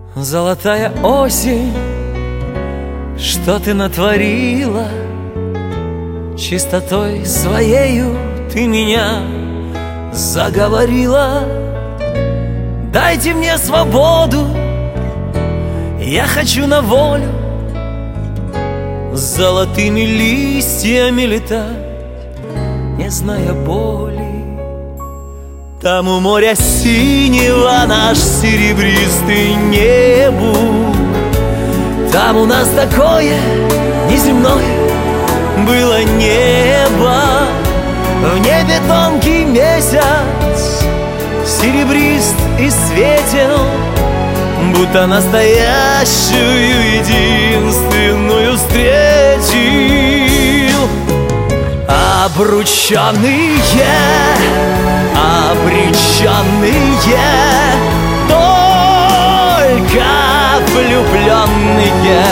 Золотая осень, что ты натворила? Чистотой своею ты меня заговорила. Дайте мне свободу, я хочу на волю, с золотыми листьями летать, не зная боли. Там у моря синего наш серебристый небо. Там у нас такое неземное было небо. В небе тонкий месяц, серебрист и светел, будто настоящую единственную встретил. Обрученные, обреченные, только влюбленные.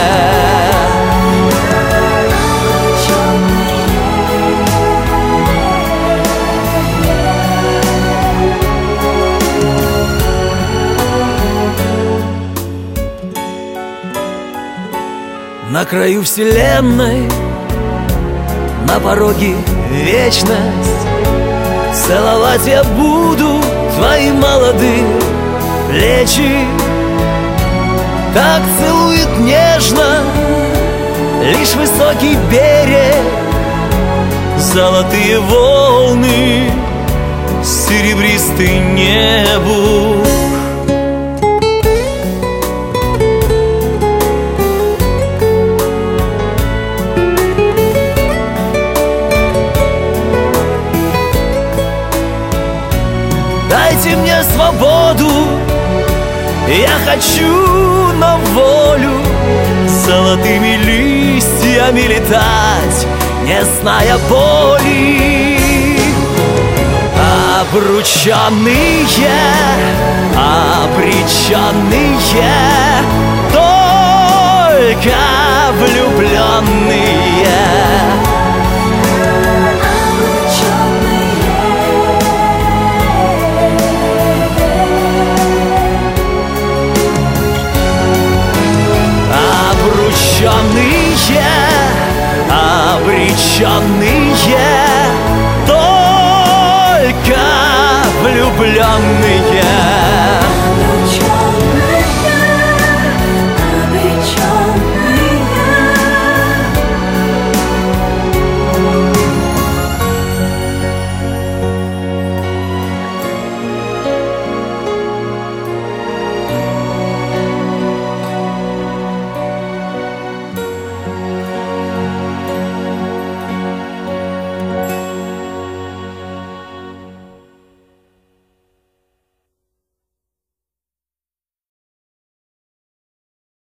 На краю вселенной, на пороге вечность, целовать я буду твои молодые плечи. Так целует нежно лишь высокий берег, золотые волны, серебристый небо. Дайте мне свободу, я хочу на волю, с золотыми листьями летать, не зная боли. Обрученные, обреченные, только влюбленные. Обреченные, только влюбленные.